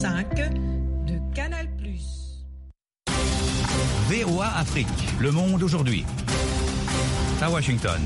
5 de Canal+. VOA Afrique, le monde aujourd'hui. À Washington.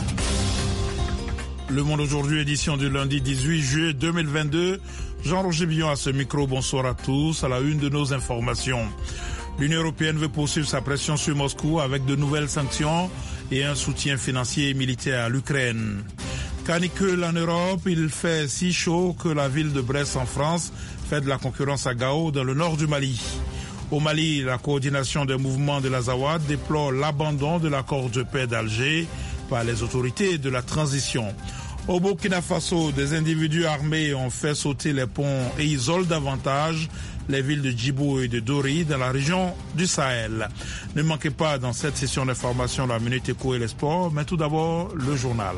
Le monde aujourd'hui, édition du lundi 18 juillet 2022. Jean-Roger Billon à ce micro, bonsoir à tous. À la une de nos informations. L'Union européenne veut poursuivre sa pression sur Moscou avec de nouvelles sanctions et un soutien financier et militaire à l'Ukraine. Canicule en Europe, il fait si chaud que la ville de Brest en France fait de la concurrence à Gao dans le nord du Mali. Au Mali, la coordination des mouvements de l'Azawad déplore l'abandon de l'accord de paix d'Alger par les autorités de la transition. Au Burkina Faso, des individus armés ont fait sauter les ponts et isolent davantage les villes de Djibou et de Dori dans la région du Sahel. Ne manquez pas dans cette session d'information la Minute Éco et les sports, mais tout d'abord le journal.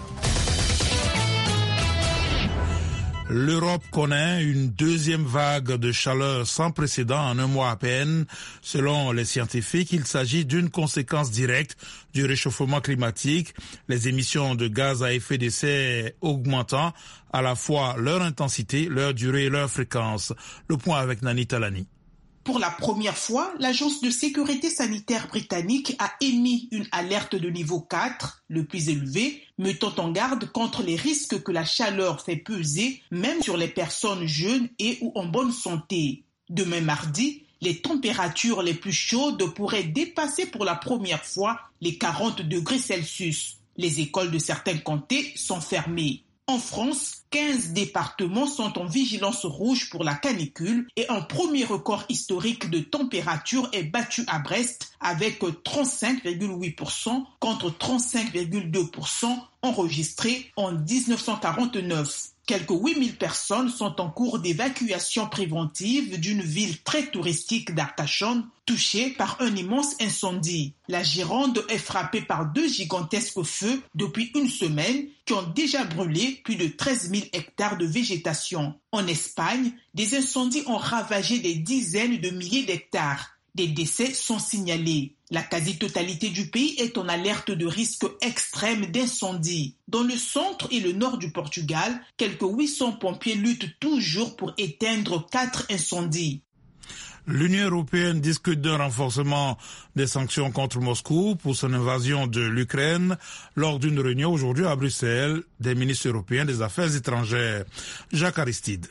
L'Europe connaît une deuxième vague de chaleur sans précédent en un mois à peine. Selon les scientifiques, il s'agit d'une conséquence directe du réchauffement climatique, les émissions de gaz à effet de serre augmentant à la fois leur intensité, leur durée et leur fréquence. Le point avec Nani Talani. Pour la première fois, l'Agence de sécurité sanitaire britannique a émis une alerte de niveau 4, le plus élevé, mettant en garde contre les risques que la chaleur fait peser, même sur les personnes jeunes et ou en bonne santé. Demain mardi, les températures les plus chaudes pourraient dépasser pour la première fois les 40 degrés Celsius. Les écoles de certains comtés sont fermées. En France, 15 départements sont en vigilance rouge pour la canicule et un premier record historique de température est battu à Brest avec 35,8% contre 35,2% enregistrés en 1949. Quelques 8000 personnes sont en cours d'évacuation préventive d'une ville très touristique d'Arcachon, touchée par un immense incendie. La Gironde est frappée par 2 gigantesques feux depuis une semaine qui ont déjà brûlé plus de 13 000 hectares de végétation. En Espagne, des incendies ont ravagé des dizaines de milliers d'hectares. Des décès sont signalés. La quasi-totalité du pays est en alerte de risque extrême d'incendie. Dans le centre et le nord du Portugal, quelques 800 pompiers luttent toujours pour éteindre 4 incendies. L'Union européenne discute d'un renforcement des sanctions contre Moscou pour son invasion de l'Ukraine lors d'une réunion aujourd'hui à Bruxelles des ministres européens des Affaires étrangères. Jacques Aristide.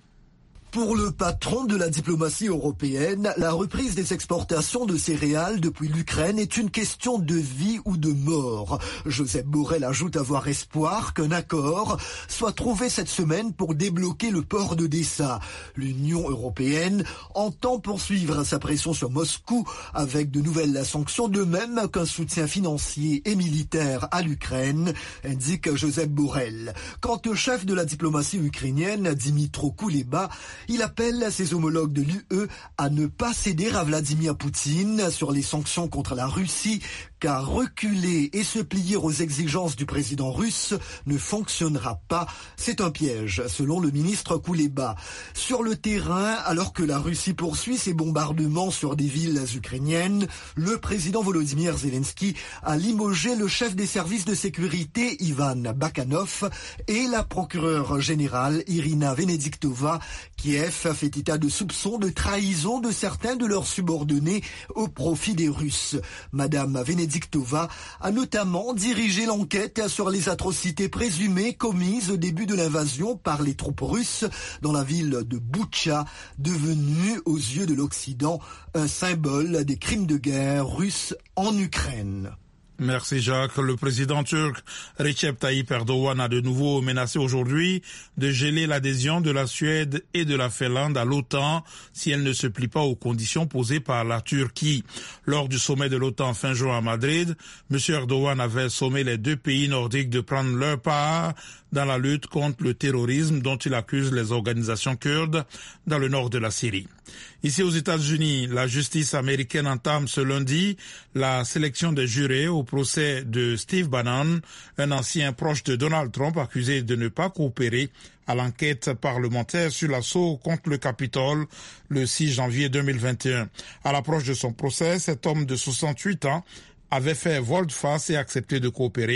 Pour le patron de la diplomatie européenne, la reprise des exportations de céréales depuis l'Ukraine est une question de vie ou de mort. Josep Borrell ajoute avoir espoir qu'un accord soit trouvé cette semaine pour débloquer le port d'Odessa. L'Union européenne entend poursuivre sa pression sur Moscou avec de nouvelles sanctions, de même qu'un soutien financier et militaire à l'Ukraine, indique Josep Borrell. Quant au chef de la diplomatie ukrainienne, Dmytro Kuleba, il appelle ses homologues de l'UE à ne pas céder à Vladimir Poutine sur les sanctions contre la Russie, car reculer et se plier aux exigences du président russe ne fonctionnera pas. C'est un piège, selon le ministre Kuleba. Sur le terrain, alors que la Russie poursuit ses bombardements sur des villes ukrainiennes, le président Volodymyr Zelensky a limogé le chef des services de sécurité Ivan Bakanov et la procureure générale Irina Venediktova. Kiev fait état de soupçons de trahison de certains de leurs subordonnés au profit des Russes. Madame Venediktova a notamment dirigé l'enquête sur les atrocités présumées commises au début de l'invasion par les troupes russes dans la ville de Boutcha, devenue aux yeux de l'Occident un symbole des crimes de guerre russes en Ukraine. Merci Jacques. Le président turc Recep Tayyip Erdogan a de nouveau menacé aujourd'hui de geler l'adhésion de la Suède et de la Finlande à l'OTAN si elle ne se plie pas aux conditions posées par la Turquie. Lors du sommet de l'OTAN fin juin à Madrid, M. Erdogan avait sommé les 2 pays nordiques de prendre leur part dans la lutte contre le terrorisme dont il accuse les organisations kurdes dans le nord de la Syrie. Ici aux États-Unis, la justice américaine entame ce lundi la sélection des jurés au procès de Steve Bannon, un ancien proche de Donald Trump accusé de ne pas coopérer à l'enquête parlementaire sur l'assaut contre le Capitole le 6 janvier 2021. À l'approche de son procès, cet homme de 68 ans avait fait volte-face et accepté de coopérer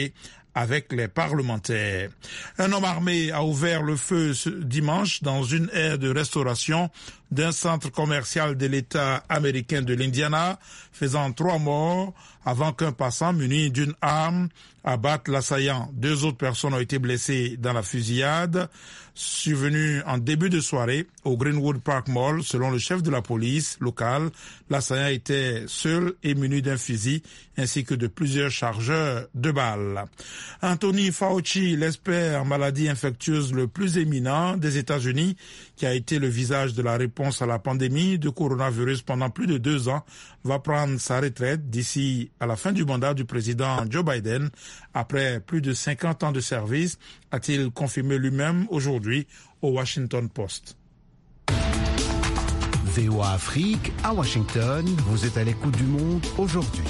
avec les parlementaires. Un homme armé a ouvert le feu ce dimanche dans une aire de restauration d'un centre commercial de l'État américain de l'Indiana, faisant 3 morts avant qu'un passant muni d'une arme abatte l'assaillant. 2 autres personnes ont été blessées dans la fusillade survenue en début de soirée au Greenwood Park Mall. Selon le chef de la police locale, l'assaillant était seul et muni d'un fusil ainsi que de plusieurs chargeurs de balles. Anthony Fauci, l'expert en maladies infectieuses le plus éminent des États-Unis, qui a été le visage de la réponse à la pandémie de coronavirus pendant plus de 2 ans, va prendre sa retraite d'ici à la fin du mandat du président Joe Biden, après plus de 50 ans de service, a-t-il confirmé lui-même aujourd'hui au Washington Post. VOA Afrique, à Washington, vous êtes à l'écoute du monde aujourd'hui.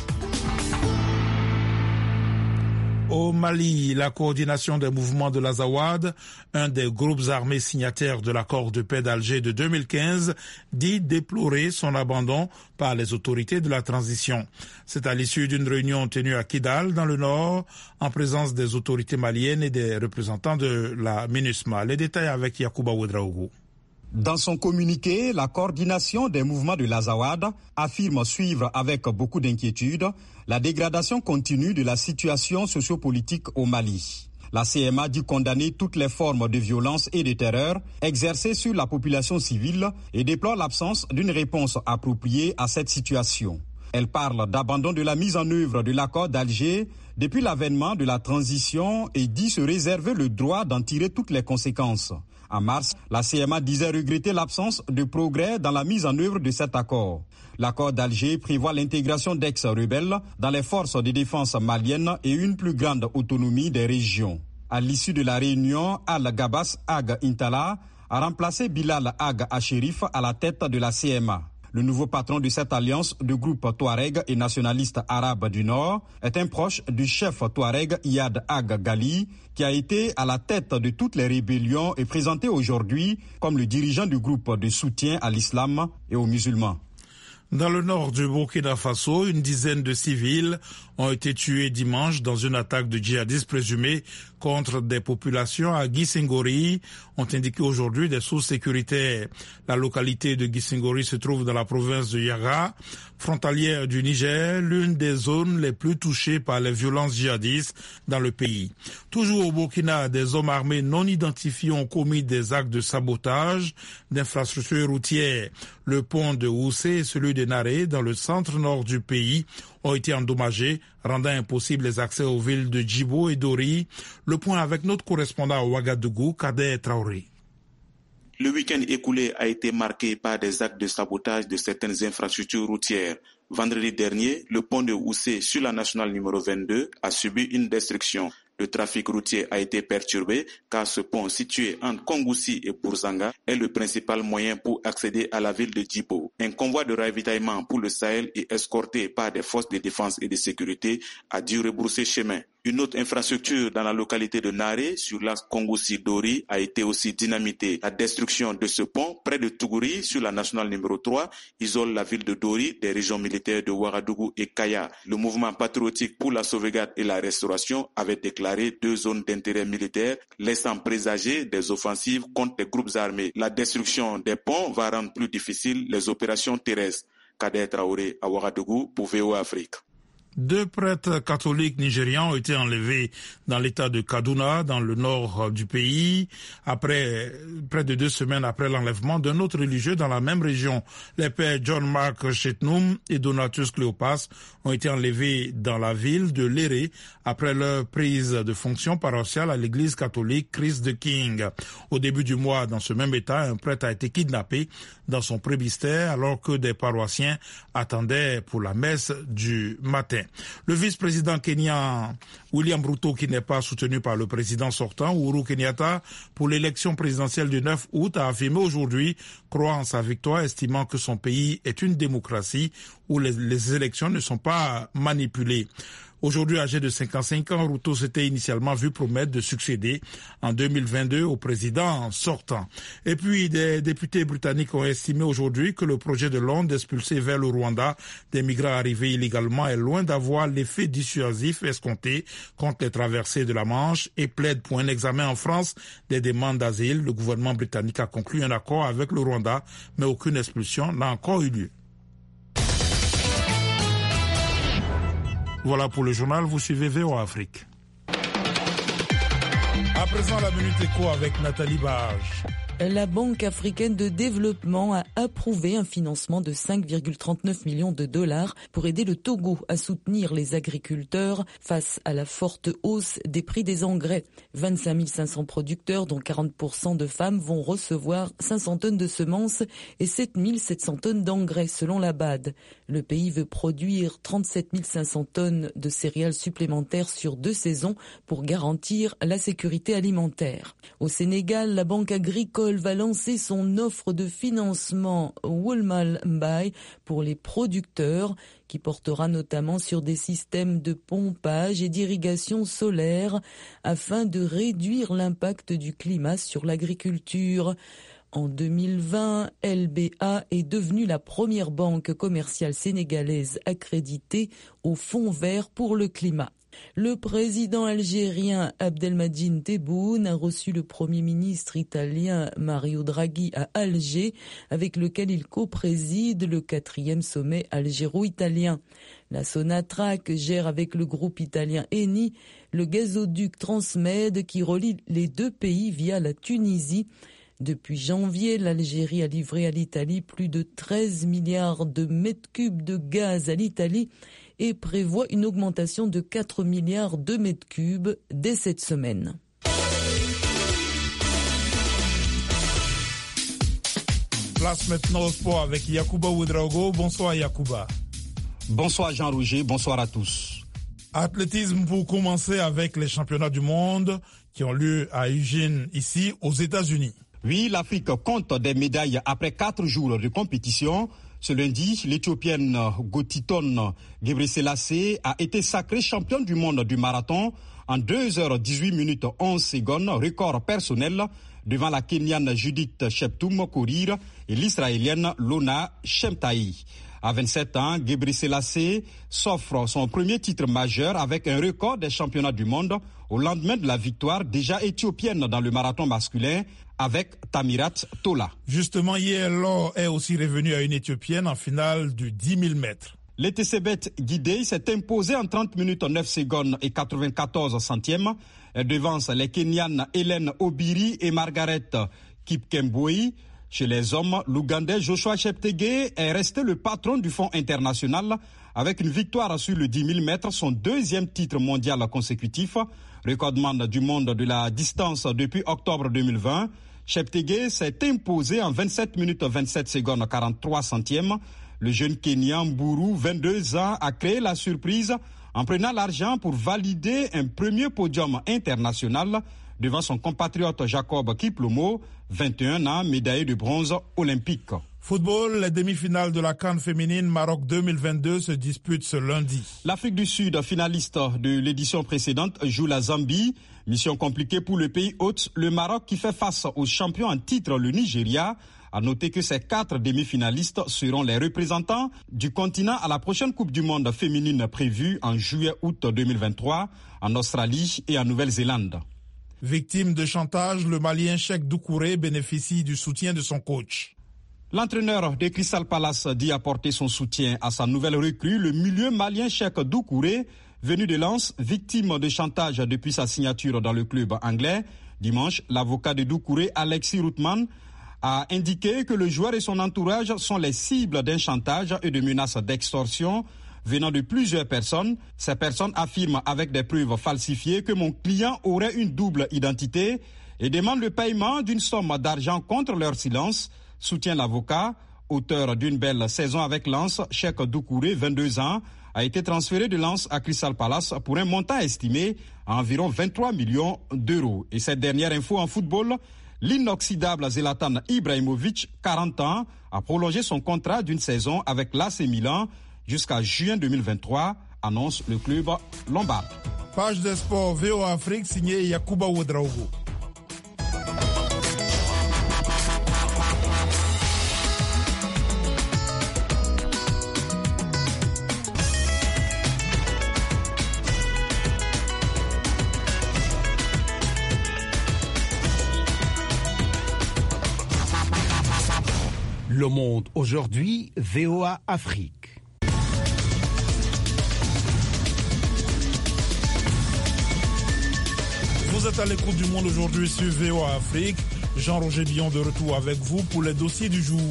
Au Mali, la coordination des mouvements de l'Azawad, un des groupes armés signataires de l'accord de paix d'Alger de 2015, dit déplorer son abandon par les autorités de la transition. C'est à l'issue d'une réunion tenue à Kidal, dans le nord, en présence des autorités maliennes et des représentants de la MINUSMA. Les détails avec Yacouba Ouedraogo. Dans son communiqué, la coordination des mouvements de l'Azawad affirme suivre avec beaucoup d'inquiétude la dégradation continue de la situation sociopolitique au Mali. La CMA dit condamner toutes les formes de violence et de terreur exercées sur la population civile et déplore l'absence d'une réponse appropriée à cette situation. Elle parle d'abandon de la mise en œuvre de l'accord d'Alger depuis l'avènement de la transition et dit se réserver le droit d'en tirer toutes les conséquences. En mars, la CMA disait regretter l'absence de progrès dans la mise en œuvre de cet accord. L'accord d'Alger prévoit l'intégration d'ex-rebelles dans les forces de défense maliennes et une plus grande autonomie des régions. À l'issue de la réunion, Al-Gabas Ag Intala a remplacé Bilal Ag Achérif à la tête de la CMA. Le nouveau patron de cette alliance de groupes Touareg et nationalistes arabes du Nord est un proche du chef Touareg Iyad Ag Gali, qui a été à la tête de toutes les rébellions et présenté aujourd'hui comme le dirigeant du groupe de soutien à l'islam et aux musulmans. Dans le nord du Burkina Faso, une dizaine de civils ont été tués dimanche dans une attaque de djihadistes présumés contre des populations à Guissingori, ont indiqué aujourd'hui des sources sécuritaires. La localité de Guissingori se trouve dans la province de Yaga, frontalière du Niger, l'une des zones les plus touchées par les violences djihadistes dans le pays. Toujours au Burkina, des hommes armés non identifiés ont commis des actes de sabotage d'infrastructures routières. Le pont de Oussé et celui de Naré, dans le centre-nord du pays, ont été endommagés, rendant impossible les accès aux villes de Djibo et Dori. Le point avec notre correspondant à Ouagadougou, Kader Traoré. Le week-end écoulé a été marqué par des actes de sabotage de certaines infrastructures routières. Vendredi dernier, le pont de Oussé sur la nationale numéro 22 a subi une destruction. Le trafic routier a été perturbé car ce pont situé entre Kongoussi et Bourzanga est le principal moyen pour accéder à la ville de Djibo. Un convoi de ravitaillement pour le Sahel et escorté par des forces de défense et de sécurité a dû rebrousser chemin. Une autre infrastructure dans la localité de Naré, sur l'axe Kongoussi-Dori, a été aussi dynamitée. La destruction de ce pont, près de Tougouri, sur la nationale numéro 3, isole la ville de Dori des régions militaires de Ouagadougou et Kaya. Le mouvement patriotique pour la sauvegarde et la restauration avait déclaré 2 zones d'intérêt militaire, laissant présager des offensives contre les groupes armés. La destruction des ponts va rendre plus difficile les opérations terrestres. Kader Traoré à Ouagadougou pour VOA Afrique. 2 prêtres catholiques nigérians ont été enlevés dans l'état de Kaduna, dans le nord du pays, près de 2 semaines après l'enlèvement d'un autre religieux dans la même région. Les pères John Mark Chetnum et Donatus Cléopas ont été enlevés dans la ville de Léré après leur prise de fonction paroissiale à l'église catholique Christ the King. Au début du mois, dans ce même état, un prêtre a été kidnappé dans son presbytère alors que des paroissiens attendaient pour la messe du matin. Le vice-président kenyan William Ruto, qui n'est pas soutenu par le président sortant Uhuru Kenyatta pour l'élection présidentielle du 9 août, a affirmé aujourd'hui croire en sa victoire, estimant que son pays est une démocratie où les élections ne sont pas manipulées. Aujourd'hui âgé de 55 ans, Ruto s'était initialement vu promettre de succéder en 2022 au président sortant. Et puis des députés britanniques ont estimé aujourd'hui que le projet de Londres d'expulser vers le Rwanda des migrants arrivés illégalement est loin d'avoir l'effet dissuasif escompté contre les traversées de la Manche et plaide pour un examen en France des demandes d'asile. Le gouvernement britannique a conclu un accord avec le Rwanda, mais aucune expulsion n'a encore eu lieu. Voilà pour le journal, vous suivez VOA Afrique. À présent, la Minute Éco avec Nathalie Barge. La Banque africaine de développement a approuvé un financement de 5,39 millions de dollars pour aider le Togo à soutenir les agriculteurs face à la forte hausse des prix des engrais. 25 500 producteurs, dont 40% de femmes, vont recevoir 500 tonnes de semences et 7 700 tonnes d'engrais selon la BAD. Le pays veut produire 37 500 tonnes de céréales supplémentaires sur 2 saisons pour garantir la sécurité alimentaire. Au Sénégal, la Banque agricole va lancer son offre de financement Woolmal Mbaye pour les producteurs qui portera notamment sur des systèmes de pompage et d'irrigation solaire afin de réduire l'impact du climat sur l'agriculture. En 2020, LBA est devenue la première banque commerciale sénégalaise accréditée au Fonds vert pour le climat. Le président algérien Abdelmadjid Tebboune a reçu le premier ministre italien Mario Draghi à Alger, avec lequel il co-préside le 4e sommet algéro-italien. La Sonatrach gère avec le groupe italien Eni le gazoduc Transmed qui relie les deux pays via la Tunisie. Depuis janvier, l'Algérie a livré à l'Italie plus de 13 milliards de mètres cubes de gaz à l'Italie et prévoit une augmentation de 4 milliards de mètres cubes dès cette semaine. Place maintenant au sport avec Yacouba Ouedraogo. Bonsoir Yacouba. Bonsoir Jean-Roger, bonsoir à tous. Athlétisme pour commencer avec les championnats du monde qui ont lieu à Eugene, ici aux États-Unis. Oui, l'Afrique compte des médailles après 4 jours de compétition. Ce lundi, l'Éthiopienne Gotiton Gebreselassie a été sacrée championne du monde du marathon en 2h18 minutes 11 secondes, record personnel, devant la Kenyane Judith Cheptum Korir et l'Israélienne Lona Shemtai. À 27 ans, Gebreselassie s'offre son premier titre majeur avec un record des championnats du monde au lendemain de la victoire déjà éthiopienne dans le marathon masculin avec Tamirat Tola. Justement, hier, l'or est aussi revenu à une Éthiopienne en finale du 10 000 mètres. L'Etesebet Guidé s'est imposée en 30 minutes 9 secondes et 94 centièmes. Elle devance les Kenyanes Hélène Obiri et Margaret Kipkemboi. Chez les hommes, l'Ougandais Joshua Cheptegei est resté le patron du Fonds international avec une victoire sur le 10 000 mètres, son deuxième titre mondial consécutif. Recordman du monde de la distance depuis octobre 2020. Cheptegei s'est imposé en 27 minutes 27 secondes 43 centièmes. Le jeune Kenyan Mburu, 22 ans, a créé la surprise en prenant l'argent pour valider un premier podium international devant son compatriote Jacob Kiplomo, 21 ans, médaillé de bronze olympique. Football, les demi-finales de la CAN féminine Maroc 2022 se disputent ce lundi. L'Afrique du Sud, finaliste de l'édition précédente, joue la Zambie. Mission compliquée pour le pays hôte, le Maroc qui fait face aux champions en titre, le Nigeria. À noter que ces 4 demi-finalistes seront les représentants du continent à la prochaine Coupe du Monde féminine prévue en juillet-août 2023 en Australie et en Nouvelle-Zélande. Victime de chantage, le Malien Cheikh Doucouré bénéficie du soutien de son coach. L'entraîneur de Crystal Palace dit apporter son soutien à sa nouvelle recrue, le milieu malien Cheikh Doucouré, venu de Lens, victime de chantage depuis sa signature dans le club anglais. Dimanche, l'avocat de Doucouré, Alexis Routman, a indiqué que le joueur et son entourage sont les cibles d'un chantage et de menaces d'extorsion venant de plusieurs personnes. Ces personnes affirment avec des preuves falsifiées que mon client aurait une double identité et demandent le paiement d'une somme d'argent contre leur silence, soutient l'avocat. Auteur d'une belle saison avec Lens, Cheikh Doucouré, 22 ans, a été transféré de Lens à Crystal Palace pour un montant estimé à environ 23 millions d'euros. Et cette dernière info en football, l'inoxydable Zlatan Ibrahimovic, 40 ans, a prolongé son contrat d'une saison avec l'AC Milan jusqu'à juin 2023 annonce le club lombard. Page des sports VOA Afrique signée Yakuba Ouedraogo. Le Monde aujourd'hui, VOA Afrique. Vous êtes à l'écoute du Monde aujourd'hui sur VOA Afrique. Jean-Roger Billon de retour avec vous pour les dossiers du jour.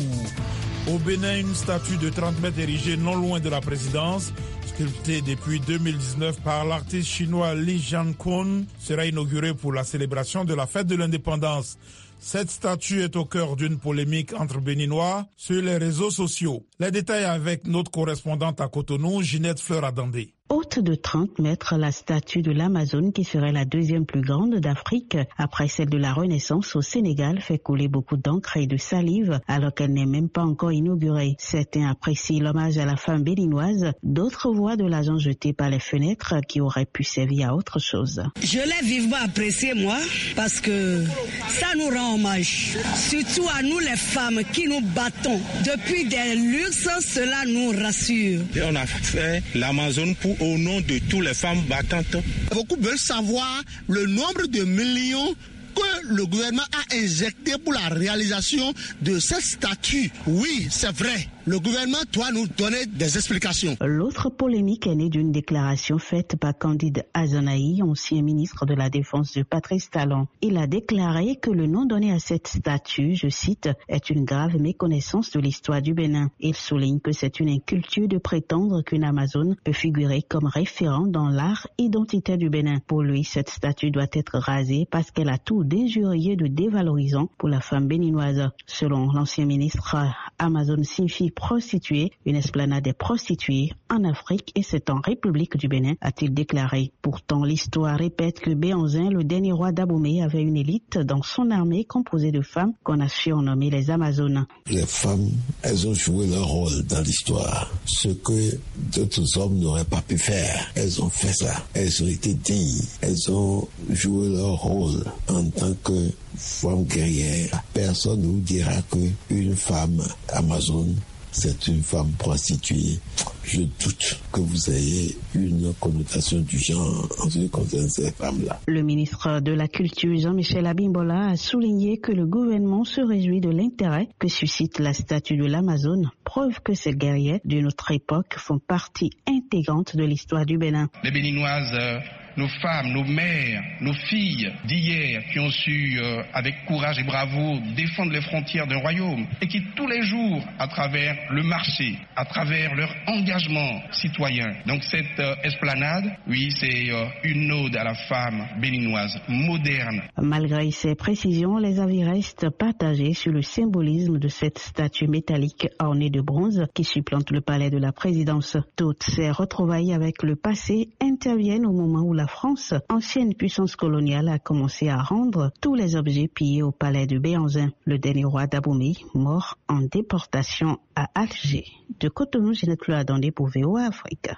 Au Bénin, une statue de 30 mètres érigée non loin de la présidence, sculptée depuis 2019 par l'artiste chinois Li Jiankun, sera inaugurée pour la célébration de la fête de l'indépendance. Cette statue est au cœur d'une polémique entre Béninois sur les réseaux sociaux. Les détails avec notre correspondante à Cotonou, Ginette Fleur-Adandé. Haute de 30 mètres, la statue de l'Amazone, qui serait la deuxième plus grande d'Afrique, après celle de la Renaissance au Sénégal, fait couler beaucoup d'encre et de salive, alors qu'elle n'est même pas encore inaugurée. Certains apprécient l'hommage à la femme béninoise, d'autres voient de l'argent jeté par les fenêtres qui aurait pu servir à autre chose. Je l'ai vivement apprécié, moi, parce que ça nous rend hommage, surtout à nous les femmes qui nous battons. Depuis des luxes, cela nous rassure. Et on a fait l'Amazone au nom de toutes les femmes battantes. Beaucoup veulent savoir le nombre de millions que le gouvernement a injecté pour la réalisation de cette statue. Oui, c'est vrai. Le gouvernement doit nous donner des explications. L'autre polémique est née d'une déclaration faite par Candide Azanaï, ancien ministre de la Défense de Patrice Talon. Il a déclaré que le nom donné à cette statue, je cite, est une grave méconnaissance de l'histoire du Bénin. Il souligne que c'est une inculture de prétendre qu'une Amazone peut figurer comme référent dans l'art identitaire du Bénin. Pour lui, cette statue doit être rasée parce qu'elle a tout d'injurieux, de dévalorisant pour la femme béninoise. Selon l'ancien ministre, Amazone signifie prostituée, une esplanade des prostituées en Afrique et c'est en République du Bénin, a-t-il déclaré. Pourtant, l'histoire répète que Béhanzin, le dernier roi d'Abomey, avait une élite dans son armée composée de femmes qu'on a surnommées les Amazones. Les femmes, elles ont joué leur rôle dans l'histoire. Ce que d'autres hommes n'auraient pas pu faire, elles ont fait ça. Elles ont été dignes. Elles ont joué leur rôle en tant que femme guerrière. Personne ne vous dira qu'une femme amazone, c'est une femme prostituée. Je doute que vous ayez une connotation du genre en ce qui concerne ces femmes-là. Le ministre de la Culture, Jean-Michel Abimbola, a souligné que le gouvernement se réjouit de l'intérêt que suscite la statue de l'Amazone, preuve que ces guerriers d'une autre époque font partie intégrante de l'histoire du Bénin. Les Béninoises, nos femmes, nos mères, nos filles d'hier qui ont su, avec courage et bravoure, défendre les frontières d'un royaume et qui tous les jours, à travers le marché, à travers leur engagement citoyen. Donc cette esplanade, oui, c'est une ode à la femme béninoise moderne. Malgré ces précisions, les avis restent partagés sur le symbolisme de cette statue métallique ornée de bronze qui supplante le palais de la présidence. Toutes ces retrouvailles avec le passé interviennent au moment où la France, ancienne puissance coloniale, a commencé à rendre tous les objets pillés au palais de Béhanzin, le dernier roi d'Abomey, mort en déportation à Alger. De Cotonou, Ginette Fleur-Adandé pour VOA Afrique.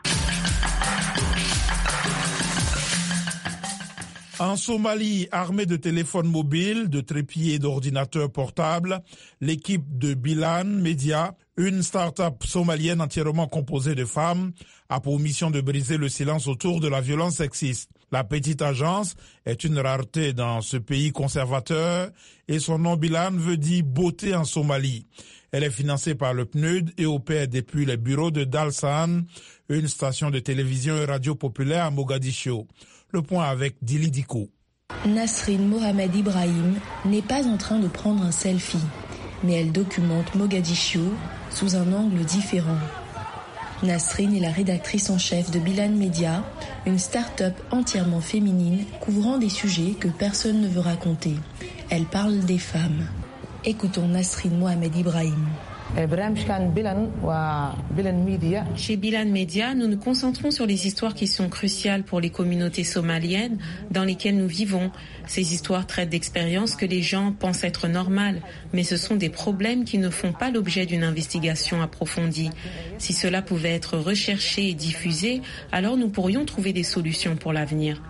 En Somalie, armée de téléphones mobiles, de trépieds et d'ordinateurs portables, l'équipe de Bilan Media, une start-up somalienne entièrement composée de femmes, a pour mission de briser le silence autour de la violence sexiste. La petite agence est une rareté dans ce pays conservateur et son nom Bilan veut dire beauté en Somalie. Elle est financée par le PNUD et opère depuis les bureaux de Dalsan, une station de télévision et radio populaire à Mogadiscio. Le point avec Dili Diko. Nasrin Mohamed Ibrahim n'est pas en train de prendre un selfie, mais elle documente Mogadiscio sous un angle différent. Nasrin est la rédactrice en chef de Bilan Media, une start-up entièrement féminine couvrant des sujets que personne ne veut raconter. Elle parle des femmes. Écoutons Nasrin Mohamed Ibrahim. Chez Bilan Media, nous nous concentrons sur les histoires qui sont cruciales pour les communautés somaliennes dans lesquelles nous vivons. Ces histoires traitent d'expériences que les gens pensent être normales, mais ce sont des problèmes qui ne font pas l'objet d'une investigation approfondie. Si cela pouvait être recherché et diffusé, alors nous pourrions trouver des solutions pour l'avenir.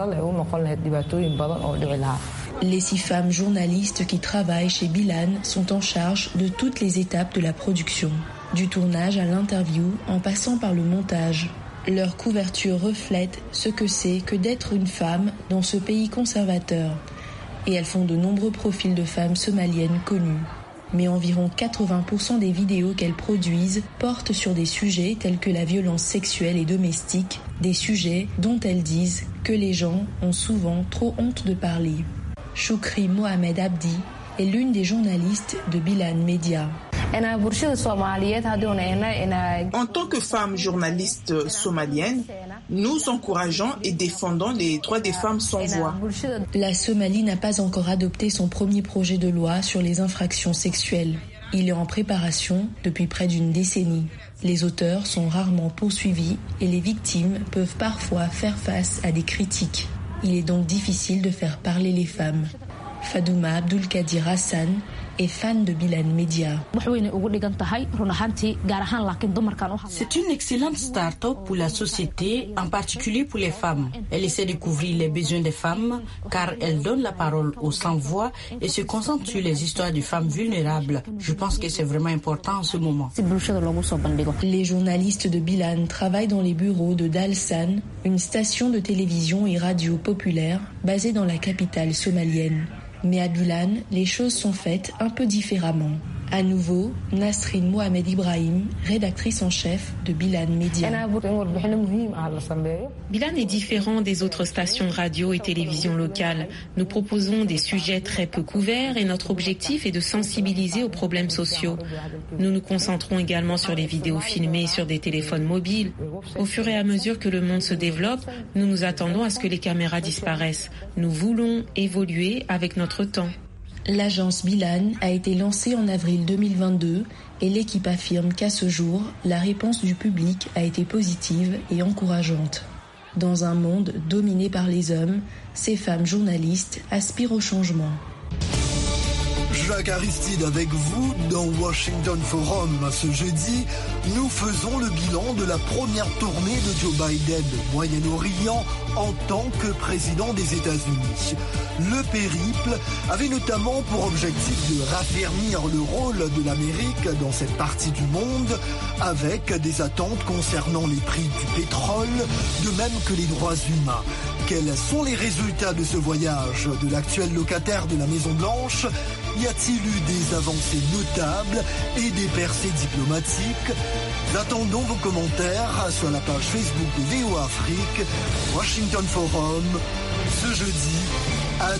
Les 6 femmes journalistes qui travaillent chez Bilan sont en charge de toutes les étapes de la production, du tournage à l'interview en passant par le montage. Leur couverture reflète ce que c'est que d'être une femme dans ce pays conservateur. Et elles font de nombreux profils de femmes somaliennes connues. Mais environ 80% des vidéos qu'elles produisent portent sur des sujets tels que la violence sexuelle et domestique, des sujets dont elles disent que les gens ont souvent trop honte de parler. Choukri Mohamed Abdi est l'une des journalistes de Bilan Media. En tant que femmes journalistes somaliennes, nous encourageons et défendons les droits des femmes sans voix. La Somalie n'a pas encore adopté son premier projet de loi sur les infractions sexuelles. Il est en préparation depuis près d'une décennie. Les auteurs sont rarement poursuivis et les victimes peuvent parfois faire face à des critiques. Il est donc difficile de faire parler les femmes. Fadouma Abdulkadir Hassan est fan de Bilan Media. C'est une excellente start-up pour la société, en particulier pour les femmes. Elle essaie de couvrir les besoins des femmes car elle donne la parole aux sans-voix et se concentre sur les histoires de femmes vulnérables. Je pense que c'est vraiment important en ce moment. Les journalistes de Bilan travaillent dans les bureaux de Dalsan, une station de télévision et radio populaire basée dans la capitale somalienne. Mais à Bilan, les choses sont faites un peu différemment. À nouveau, Nasrin Mohamed Ibrahim, rédactrice en chef de Bilan Media. Bilan est différent des autres stations de radio et télévision locales. Nous proposons des sujets très peu couverts et notre objectif est de sensibiliser aux problèmes sociaux. Nous nous concentrons également sur les vidéos filmées sur des téléphones mobiles. Au fur et à mesure que le monde se développe, nous nous attendons à ce que les caméras disparaissent. Nous voulons évoluer avec notre temps. L'agence Bilan a été lancée en avril 2022 et l'équipe affirme qu'à ce jour, la réponse du public a été positive et encourageante. Dans un monde dominé par les hommes, ces femmes journalistes aspirent au changement. Jacques Aristide avec vous dans Washington Forum. Ce jeudi, nous faisons le bilan de la première tournée de Joe Biden au Moyen-Orient en tant que président des États-Unis. Le périple avait notamment pour objectif de raffermir le rôle de l'Amérique dans cette partie du monde avec des attentes concernant les prix du pétrole, de même que les droits humains. Quels sont les résultats de ce voyage de l'actuel locataire de la Maison-Blanche ? Y a-t-il eu des avancées notables et des percées diplomatiques ? Attendons vos commentaires sur la page Facebook de VOA Afrique, Washington Forum, ce jeudi à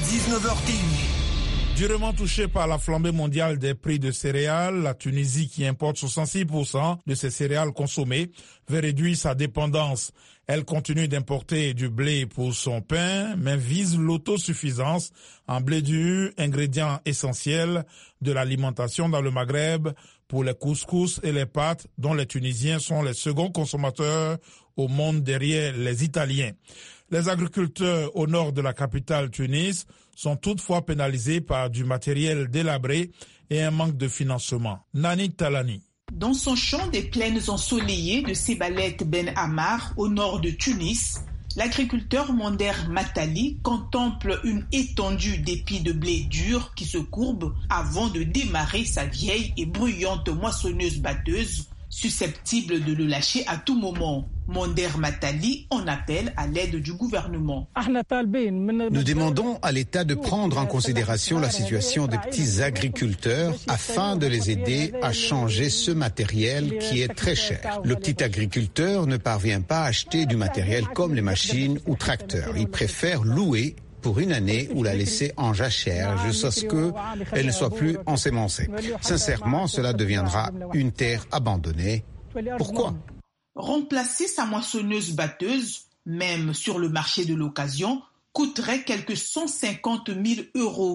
19h30. Durement touchée par la flambée mondiale des prix de céréales, la Tunisie, qui importe 66% de ses céréales consommées, veut réduire sa dépendance. Elle continue d'importer du blé pour son pain, mais vise l'autosuffisance en blé dur, ingrédient essentiel de l'alimentation dans le Maghreb pour les couscous et les pâtes, dont les Tunisiens sont les seconds consommateurs au monde derrière les Italiens. Les agriculteurs au nord de la capitale Tunis sont toutefois pénalisés par du matériel délabré et un manque de financement. Nani Talani. Dans son champ des plaines ensoleillées de Sebalet Ben Ammar, au nord de Tunis, l'agriculteur Monder Matali contemple une étendue d'épis de blé dur qui se courbent avant de démarrer sa vieille et bruyante moissonneuse-batteuse, susceptible de le lâcher à tout moment. Monder Matali en appelle à l'aide du gouvernement. Nous demandons à l'État de prendre en considération la situation des petits agriculteurs afin de les aider à changer ce matériel qui est très cher. Le petit agriculteur ne parvient pas à acheter du matériel comme les machines ou tracteurs. Il préfère louer pour une année ou la laisser en jachère jusqu'à ce qu'elle ne soit plus ensémencée. Sincèrement, cela deviendra une terre abandonnée. Pourquoi ? Remplacer sa moissonneuse-batteuse, même sur le marché de l'occasion, coûterait quelques 150 000 €.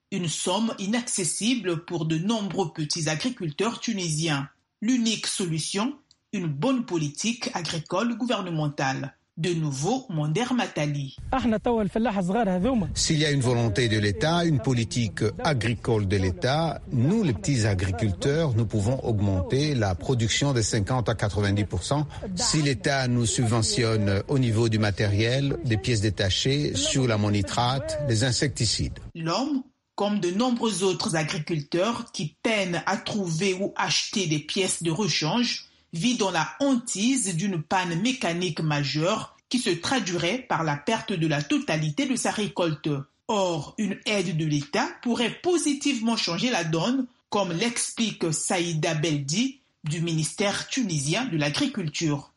Une somme inaccessible pour de nombreux petits agriculteurs tunisiens. L'unique solution, une bonne politique agricole gouvernementale. De nouveau, Monder Matali. S'il y a une volonté de l'État, une politique agricole de l'État, nous, les petits agriculteurs, nous pouvons augmenter la production de 50 à 90%. Si l'État nous subventionne au niveau du matériel, des pièces détachées, sur l'ammonitrate, des insecticides. L'homme, comme de nombreux autres agriculteurs qui peinent à trouver ou acheter des pièces de rechange, vit dans la hantise d'une panne mécanique majeure qui se traduirait par la perte de la totalité de sa récolte. Or, une aide de l'État pourrait positivement changer la donne, comme l'explique Saïda Beldi du ministère tunisien de l'Agriculture.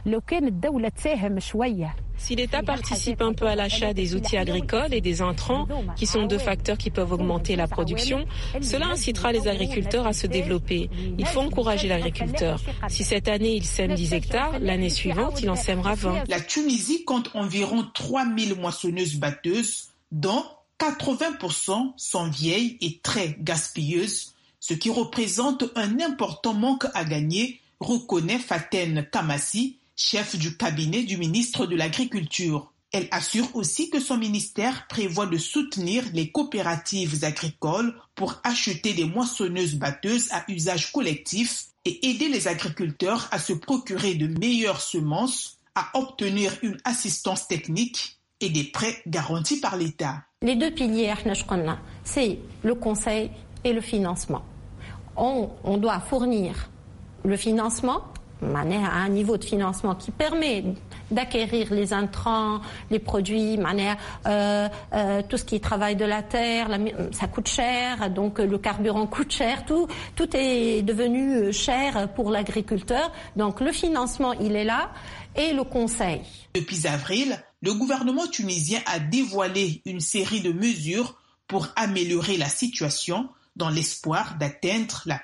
Si l'État participe un peu à l'achat des outils agricoles et des intrants, qui sont deux facteurs qui peuvent augmenter la production, cela incitera les agriculteurs à se développer. Il faut encourager l'agriculteur. Si cette année il sème 10 hectares, l'année suivante il en sèmera 20. La Tunisie compte environ 3000 moissonneuses-batteuses, dont 80% sont vieilles et très gaspilleuses, ce qui représente un important manque à gagner, reconnaît Faten Kamassi, chef du cabinet du ministre de l'Agriculture. Elle assure aussi que son ministère prévoit de soutenir les coopératives agricoles pour acheter des moissonneuses-batteuses à usage collectif et aider les agriculteurs à se procurer de meilleures semences, à obtenir une assistance technique et des prêts garantis par l'État. Les deux piliers, c'est le conseil et le financement. On doit fournir le financement, à un niveau de financement qui permet d'acquérir les intrants, les produits, tout ce qui est travail de la terre, ça coûte cher, donc le carburant coûte cher, tout est devenu cher pour l'agriculteur. Donc le financement, il est là, et le conseil. Depuis avril, le gouvernement tunisien a dévoilé une série de mesures pour améliorer la situation dans l'espoir d'atteindre la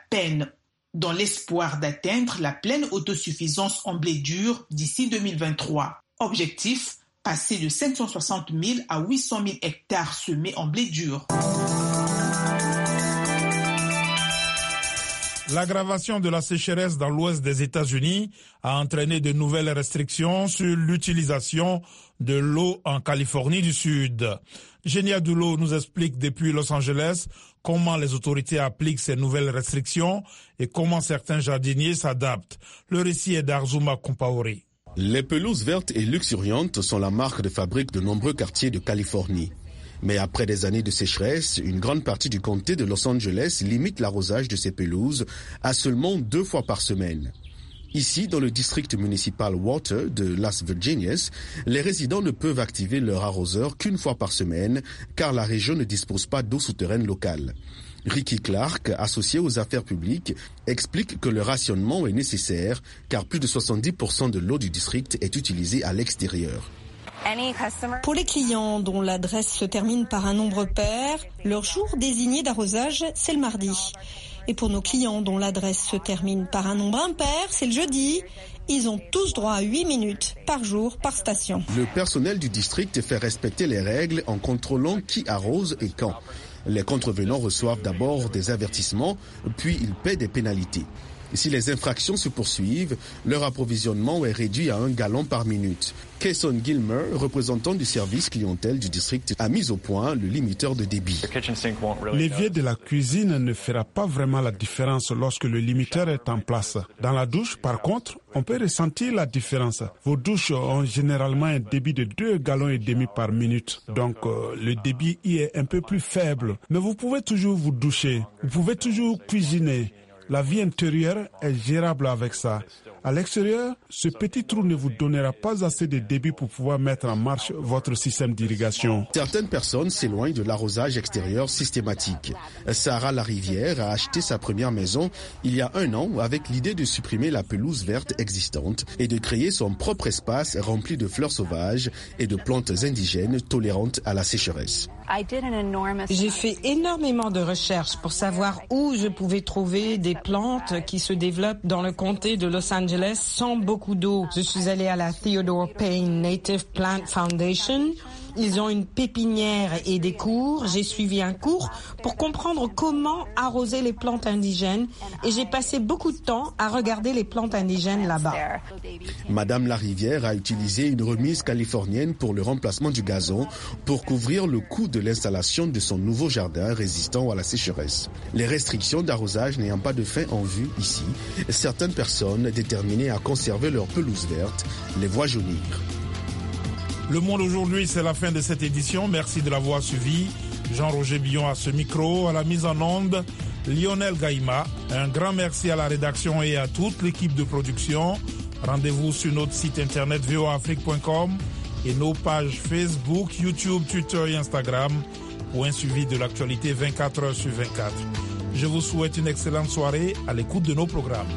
pleine autosuffisance en blé dur d'ici 2023. Objectif, passer de 560 000 à 800 000 hectares semés en blé dur. L'aggravation de la sécheresse dans l'ouest des États-Unis a entraîné de nouvelles restrictions sur l'utilisation de l'eau en Californie du Sud. Genia Doulo nous explique depuis Los Angeles comment les autorités appliquent ces nouvelles restrictions et comment certains jardiniers s'adaptent. Le récit est d'Arzuma Compaoré. Les pelouses vertes et luxuriantes sont la marque de fabrique de nombreux quartiers de Californie. Mais après des années de sécheresse, une grande partie du comté de Los Angeles limite l'arrosage de ces pelouses à seulement 2 fois par semaine. Ici, dans le district municipal Water de Las Virginias, les résidents ne peuvent activer leur arroseur qu'1 fois par semaine, car la région ne dispose pas d'eau souterraine locale. Ricky Clark, associé aux affaires publiques, explique que le rationnement est nécessaire, car plus de 70% de l'eau du district est utilisée à l'extérieur. Pour les clients dont l'adresse se termine par un nombre pair, leur jour désigné d'arrosage, c'est le mardi. Et pour nos clients dont l'adresse se termine par un nombre impair, c'est le jeudi. Ils ont tous droit à 8 minutes par jour par station. Le personnel du district fait respecter les règles en contrôlant qui arrose et quand. Les contrevenants reçoivent d'abord des avertissements, puis ils paient des pénalités. Si les infractions se poursuivent, leur approvisionnement est réduit à 1 gallon par minute. Kayson Gilmer, représentant du service clientèle du district, a mis au point le limiteur de débit. L'évier de la cuisine ne fera pas vraiment la différence lorsque le limiteur est en place. Dans la douche, par contre, on peut ressentir la différence. Vos douches ont généralement un débit de 2,5 gallons par minute. Donc, le débit y est un peu plus faible. Mais vous pouvez toujours vous doucher. Vous pouvez toujours cuisiner. La vie intérieure est gérable avec ça. À l'extérieur, ce petit trou ne vous donnera pas assez de débit pour pouvoir mettre en marche votre système d'irrigation. Certaines personnes s'éloignent de l'arrosage extérieur systématique. Sarah Larivière a acheté sa première maison il y a 1 an avec l'idée de supprimer la pelouse verte existante et de créer son propre espace rempli de fleurs sauvages et de plantes indigènes tolérantes à la sécheresse. J'ai fait énormément de recherches pour savoir où je pouvais trouver des plantes qui se développent dans le comté de Los Angeles sans beaucoup d'eau. Je suis allée à la Theodore Payne Native Plant Foundation Ils ont une pépinière et des cours. J'ai suivi un cours pour comprendre comment arroser les plantes indigènes et j'ai passé beaucoup de temps à regarder les plantes indigènes là-bas. Madame Larivière a utilisé une remise californienne pour le remplacement du gazon pour couvrir le coût de l'installation de son nouveau jardin résistant à la sécheresse. Les restrictions d'arrosage n'ayant pas de fin en vue ici, certaines personnes déterminées à conserver leur pelouse verte les voient jaunir. Le Monde aujourd'hui, c'est la fin de cette édition. Merci de l'avoir suivi. Jean-Roger Billon à ce micro, à la mise en onde, Lionel Gaïma. Un grand merci à la rédaction et à toute l'équipe de production. Rendez-vous sur notre site internet voaafrique.com et nos pages Facebook, YouTube, Twitter et Instagram pour un suivi de l'actualité 24 heures sur 24. Je vous souhaite une excellente soirée à l'écoute de nos programmes.